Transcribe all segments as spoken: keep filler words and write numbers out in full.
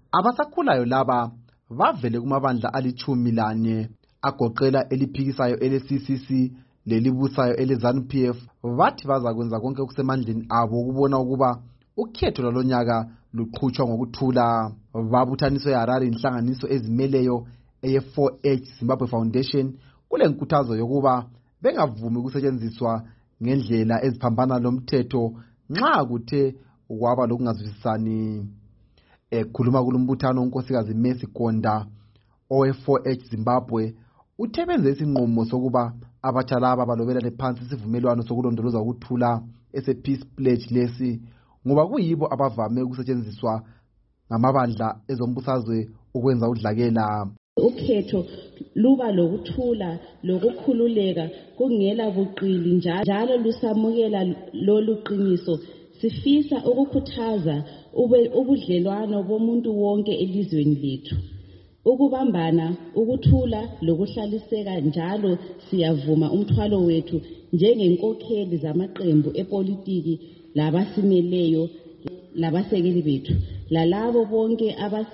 Abasakhulayo laba bavele kumabandla alichumi lanye agoqela eliphikisayo ele-C C C lelibusayo ele-ZANU-P F bathi bazakwenza konke okusemandleni abo ukubona ukuba ukhetho lwalonyaka luqhutshwa ngokuthula. Babuthaniswe eHarare inhlanganiso ezimeleyo eye four H Zimbabwe Foundation kule nkuthazo yokuba bengavumi ukusetshenziswa ngendlela eziphambana lomthetho nxa kuthe kwaba lokungazwisisani. Ekhuluma kulombuthano unkosikazi Mercy Gonda owe four H Zimbabwe uthe benze isinqumo sokuba abatsha laba balobelane phansi isivumelwano sokulondoloza ukuthula ese Peace Pledge lesi ngoba kuyibo abavame ukusetshenziswa ngamabandla ezombusazwe ukwenza udlakela. Ukhetho luba lokuthula lokukhululeka kungela buqili njalo lusamukela lolu qiniso. Sifisa ukukhuthaza ubudlelwano bomuntu wonke elizweni lethu. Ukubambana, ukuthula lokuhlaliseka njalo siyavuma umthwalo wethu njengenkokheli zamaqembu epolitiki labasimeleyo labasekeli bethu. Lalabo bonke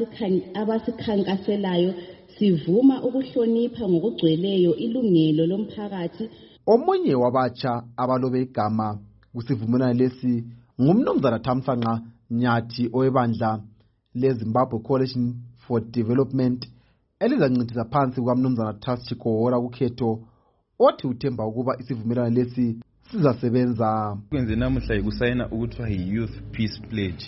abasikhankaselayo sivuma ukuhlonipha ngokugcweleyo ilungelo lomphakathi. Omunye wabatsha abalobe igama kusivumelwano lesi ngumnumzana Thamsanqa Nyathi owebandla leZimbabwe Coalition for Development elizancindisa phansi kukamnumzana Thas Chikora kukhetho othi uthemba ukuba isivumelwano lesi sizasebenza. Kwenze namuhla yikusayina ukuthiwa yi-Youth Peace Pledge.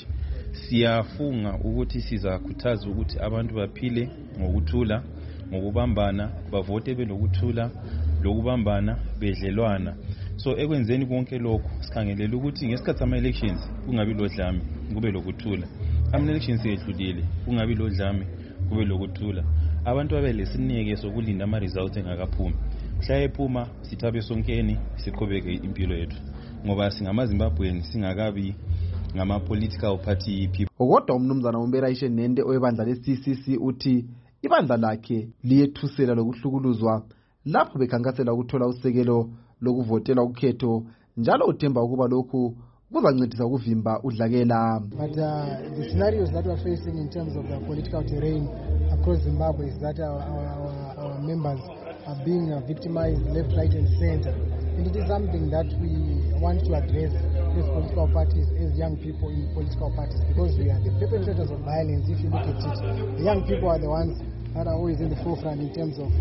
Siyafunga ukuthi sizakhuthaza ukuthi abantu baphile ngokuthula, ngokubambana, bavote benokuthula, lokubambana, bedlelwana. So ekwenzeni konke lokho sikhangelela ukuthi ngesikhathi ama-elections kungabi lodlame, kube lokuthula. Ama-elections edlulile kungabi lodlame, kube lokuthula. Abantu babelesineke sokulinda ama-results engakaphumi. Mhla ephuma sithabe sonkeni siqhubeke impilo yethu ngoba singamaZimbabweni singakabi ngama-political party people. Kodwa umnumzana Umberayishe Nende owebandla le-C C C uthi ibandla lakhe liyethusela lokuhlukuluzwa lapho bekhankasela ukuthola usekelo lokuvotela ukhetho njalo uthemba ukuba lokhu kuzancedisa ukuvimba udlakela. But uh, the scenarios that we are facing in terms of the political terrain across Zimbabwe is that our, our, our members are being uh, victimized left, right and center. And it is something that we want to address as political parties, as young people in political parties, because we are the perpetrators of violence. If you look at it, the young people are the ones that are always in the forefront in terms of uh,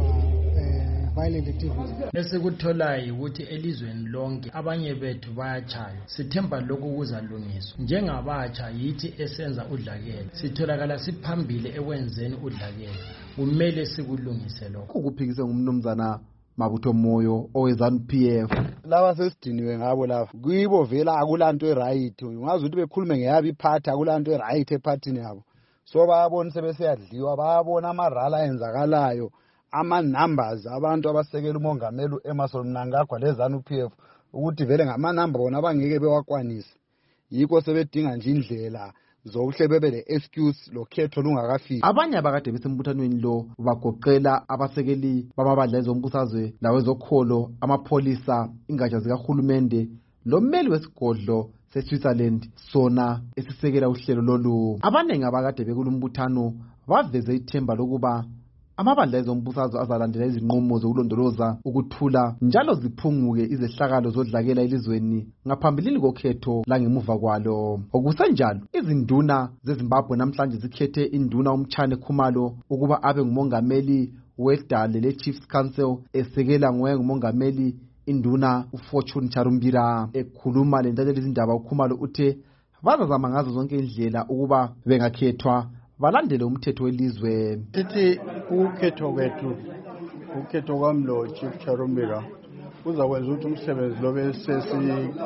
uh, violent activities. Esikutholayo ukuthi elizweni lonke abanye bethu bayachaya. Sithemba lokhu kuzalungiswa. Njengabatsha yithi esenza udlakela. Sitholakala siphambili ekwenzeni udlakela. Kumele sikulungise lokho. Ukuphikise ngumnumzana Mabutho Moyo oweZANU-P F. Laba sesidiniwe ngabo laba. Kuyibo vela akulanto eright. Ungazi ukuthi bekhulume ngeyabi iphatha akulanto eright ephathini yabo. So bayabona sebeseyadliwa, bayabona amarala enzakalayo, ama numbers abantu abasekela umongameli Emmerson Mnangagwa leZANU-P F ukuthi vele ngama number bona abangeke bewakwanise. Yikho sebedinga nje indlela zokuhle bebe le excuse lokhetho lungakafiki. Abanye abakade besembuthanweni lo bagoqela abasekeli bamabandla ezombusazwe lawezokholo, amapolisa, ingatsha zikahulumende, lommeli wesigodlo seSwitzerland sona esisekela uhlelo lolu. Abanengi abakade bekulumbuthano baveze ithemba lokuba amabandla ezombusazwe azalandela izinqumo zokulondoloza ukuthula njalo ziphunguke izehlakalo zodlakela elizweni ngaphambilini kokhetho langemuva kwalo. Okusenjalo izinduna zeZimbabwe namhlanje zikhethe induna uMtshane Khumalo ukuba abe ngumongameli wedale le-Chiefs Council esekela ngoye ngumongameli induna uFortune Charumbira. Ekhuluma lentatheli izindaba uKhumalo uthe bazazama ngazo zonke indlela ukuba bengakhethwa balandele umthetho welizwe. Sithi ukhetho kwethu ukhetho kwamlo Chief Charumbira uzakwenza ukuthi umsebenzi lo besesi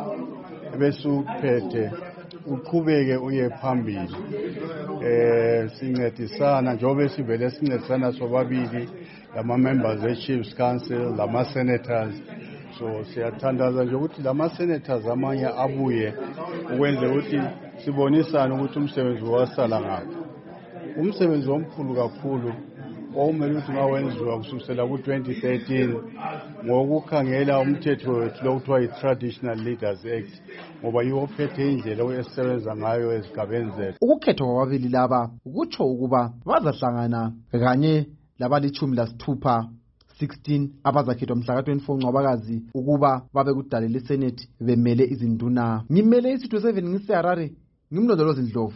besuphethe uqhubeke uye phambili. Eh sincedisana njobe sivele sincedisana sobabili lama members e Chiefs Council lama senators. So siyathandaza nje ukuthi lama senators amanye abuye ukwenza ukuthi sibonisane ukuthi umsebenzi wasala ngaphi. Umsebenzi omkhulu kakhulu okumele ukuthi ngawenziwa kusukela ku-twenty thirteen ngokukhangela umthetho wethu lo kuthiwa yi-Traditional Leaders Act ngoba yiwo ophethe indlela esisebenza ngayo ezigabeni zethu. Ukukhethwa kwababili laba kutsho ukuba bazahlangana kanye labalitshumi lasithupha sixteen abazakhethwa mhla ka twenty-four Ncwabakazi ukuba babe kudale leSenate bemele izinduna. Ngimele isitho seven ngiseHarare, ngimlondolozi Ndlovu.